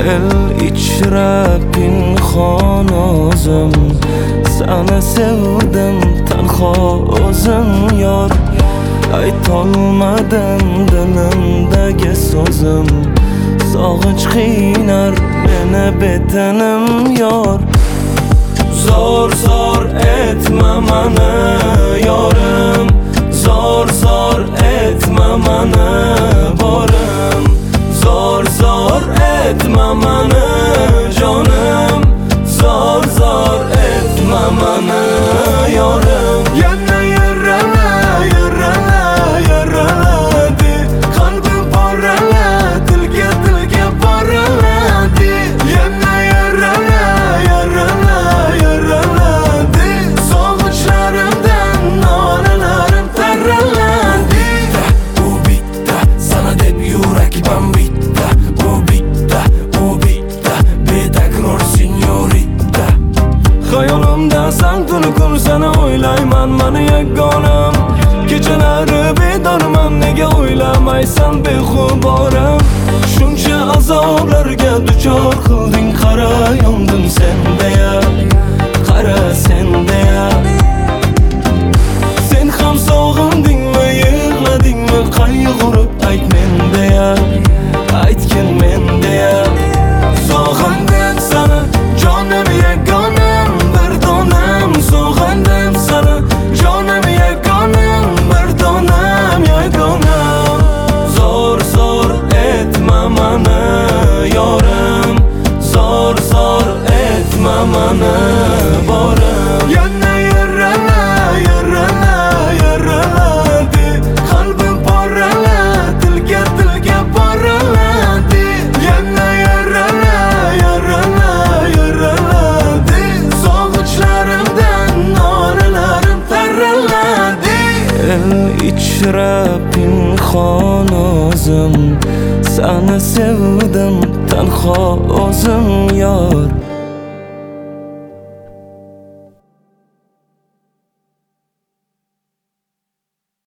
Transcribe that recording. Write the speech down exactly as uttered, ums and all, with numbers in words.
El ichra pinhon o'zim Seni sevdim tanho o'zim yor Aytolmadim dilimdagi so'zim Sog'inch qiynar meni betenim yor Zor zor etme mani yorim Zor zor etme mani borim Zor zor etme mani jonim Zor zor etme mani yorim Yana yarala yarala yaraladi Qalbim porala dilga dilga poraladi Yana yarala yarala yaraladi Sog'inchlarimdan nolalarim taraladi U bitta sana deb yurak bambitta U bitta u bitta betakror signorita Hayolimda san tuni kun seni o'ylayman mani yagonam Kechalari bedorman nega o'ylamaysan behuboram Shuncha azoblarga duchor qilding qara yondim sendeya Qara sendeya Sen ham sog'indingmi yig'ladingmi qayg'urib ayt mendeya Aytgin mendeya Sog'indim seni jonim yagonam bir donam Sog'indim seni jonim yagonam bir donam yagonam Zor zor etme mani yorim Zor zor etme mani borim Yana yarala yarala yaraladi Qalbim porala dilga dilga poraladi Yana yarala yarala yaraladi Sog'inchlarimdan nolalarim taraladi El ichra pinhon o'zim Seni sevdim tanho o'zim yor